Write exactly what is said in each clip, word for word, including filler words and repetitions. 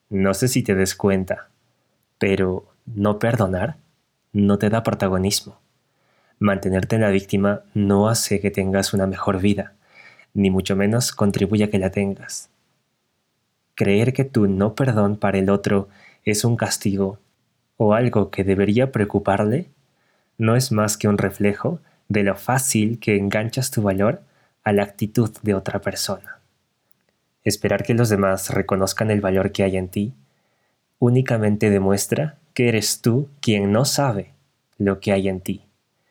No sé si te des cuenta, pero no perdonar no te da protagonismo. Mantenerte en la víctima no hace que tengas una mejor vida, ni mucho menos contribuye a que la tengas. Creer que tu no perdón para el otro es un castigo o algo que debería preocuparle no es más que un reflejo de lo fácil que enganchas tu valor a la actitud de otra persona. Esperar que los demás reconozcan el valor que hay en ti únicamente demuestra que eres tú quien no sabe lo que hay en ti.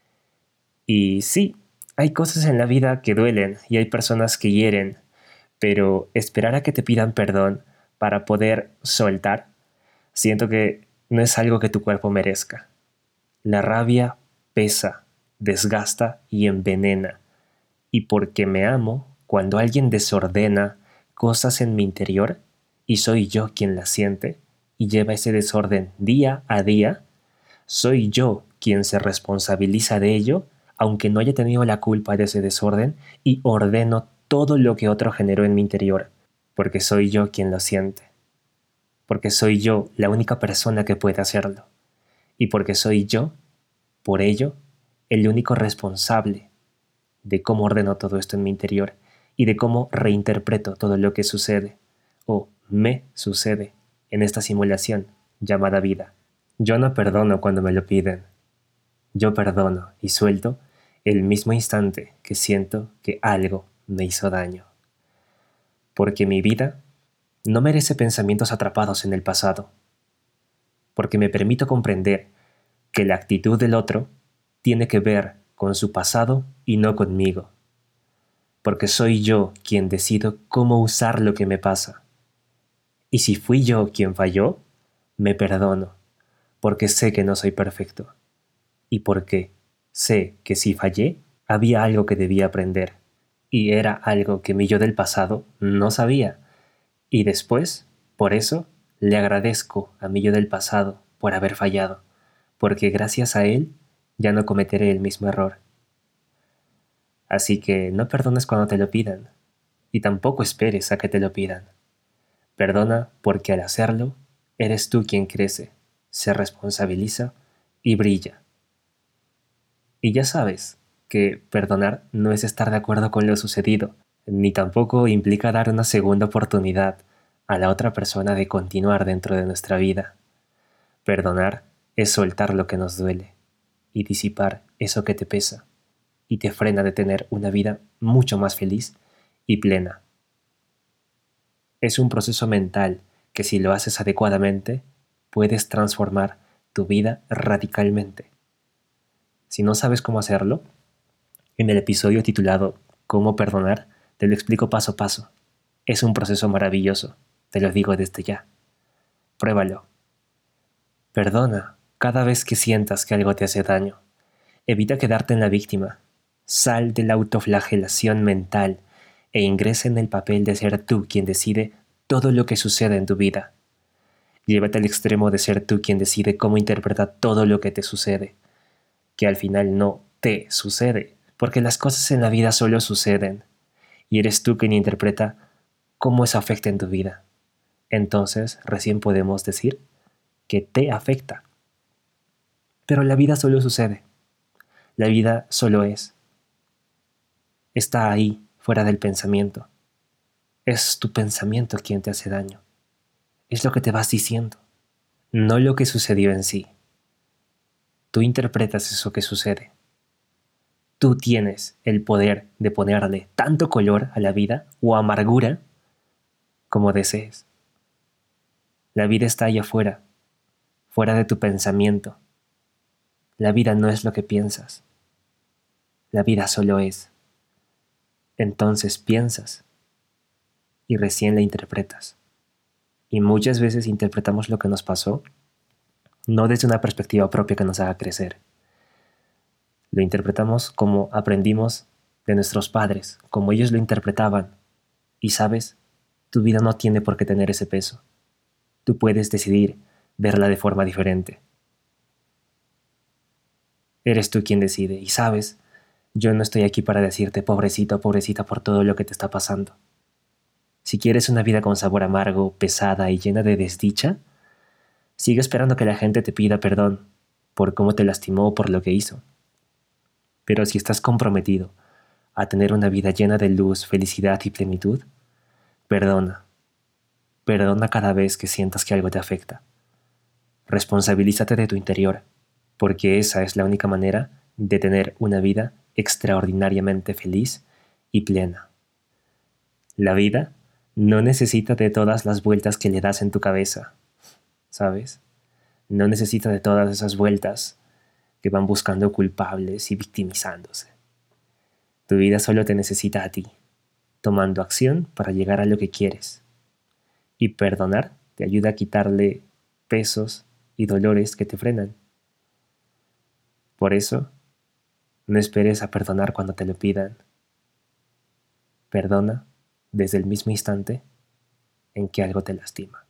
Y sí, hay cosas en la vida que duelen y hay personas que hieren, pero esperar a que te pidan perdón para poder soltar, siento que no es algo que tu cuerpo merezca. La rabia pesa, desgasta y envenena. Y porque me amo, cuando alguien desordena cosas en mi interior, y soy yo quien las siente, y lleva ese desorden día a día, soy yo quien se responsabiliza de ello, aunque no haya tenido la culpa de ese desorden, y ordeno todo lo que otro generó en mi interior, porque soy yo quien lo siente, porque soy yo la única persona que puede hacerlo, y porque soy yo, por ello, el único responsable de cómo ordeno todo esto en mi interior y de cómo reinterpreto todo lo que sucede, o me sucede, en esta simulación llamada vida. Yo no perdono cuando me lo piden. Yo perdono y suelto el mismo instante que siento que algo me hizo daño. Porque mi vida no merece pensamientos atrapados en el pasado. Porque me permito comprender que la actitud del otro tiene que ver con su pasado y no conmigo. Porque soy yo quien decido cómo usar lo que me pasa. Y si fui yo quien falló, me perdono, porque sé que no soy perfecto. Y porque sé que si fallé, había algo que debía aprender. Y era algo que mi yo del pasado no sabía. Y después, por eso, le agradezco a mi yo del pasado por haber fallado, porque gracias a él ya no cometeré el mismo error. Así que no perdones cuando te lo pidan, y tampoco esperes a que te lo pidan. Perdona porque al hacerlo, eres tú quien crece, se responsabiliza y brilla. Y ya sabes que perdonar no es estar de acuerdo con lo sucedido, ni tampoco implica dar una segunda oportunidad a la otra persona de continuar dentro de nuestra vida. Perdonar es soltar lo que nos duele y disipar eso que te pesa y te frena de tener una vida mucho más feliz y plena. Es un proceso mental que si lo haces adecuadamente, puedes transformar tu vida radicalmente. Si no sabes cómo hacerlo, en el episodio titulado ¿Cómo perdonar? Te lo explico paso a paso. Es un proceso maravilloso, te lo digo desde ya. Pruébalo. Perdona cada vez que sientas que algo te hace daño. Evita quedarte en la víctima. Sal de la autoflagelación mental e ingresa en el papel de ser tú quien decide todo lo que sucede en tu vida. Llévate al extremo de ser tú quien decide cómo interpreta todo lo que te sucede, que al final no te sucede, porque las cosas en la vida solo suceden, y eres tú quien interpreta cómo eso afecta en tu vida. Entonces recién podemos decir que te afecta. Pero la vida solo sucede. La vida solo es. Está ahí, fuera del pensamiento. Es tu pensamiento quien te hace daño. Es lo que te vas diciendo, no lo que sucedió en sí. Tú interpretas eso que sucede. Tú tienes el poder de ponerle tanto color a la vida o amargura como desees. La vida está allá afuera, fuera de tu pensamiento. La vida no es lo que piensas. La vida solo es. Entonces piensas y recién la interpretas. Y muchas veces interpretamos lo que nos pasó no desde una perspectiva propia que nos haga crecer. Lo interpretamos como aprendimos de nuestros padres, como ellos lo interpretaban. Y sabes, tu vida no tiene por qué tener ese peso. Tú puedes decidir verla de forma diferente. Eres tú quien decide. Y sabes, yo no estoy aquí para decirte pobrecita o pobrecita por todo lo que te está pasando. Si quieres una vida con sabor amargo, pesada y llena de desdicha, sigue esperando que la gente te pida perdón por cómo te lastimó o por lo que hizo. Pero si estás comprometido a tener una vida llena de luz, felicidad y plenitud, perdona. Perdona cada vez que sientas que algo te afecta. Responsabilízate de tu interior, porque esa es la única manera de tener una vida extraordinariamente feliz y plena. La vida no necesita de todas las vueltas que le das en tu cabeza, ¿sabes? No necesita de todas esas vueltas que van buscando culpables y victimizándose. Tu vida solo te necesita a ti, tomando acción para llegar a lo que quieres. Y perdonar te ayuda a quitarle pesos y dolores que te frenan. Por eso, no esperes a perdonar cuando te lo pidan. Perdona desde el mismo instante en que algo te lastima.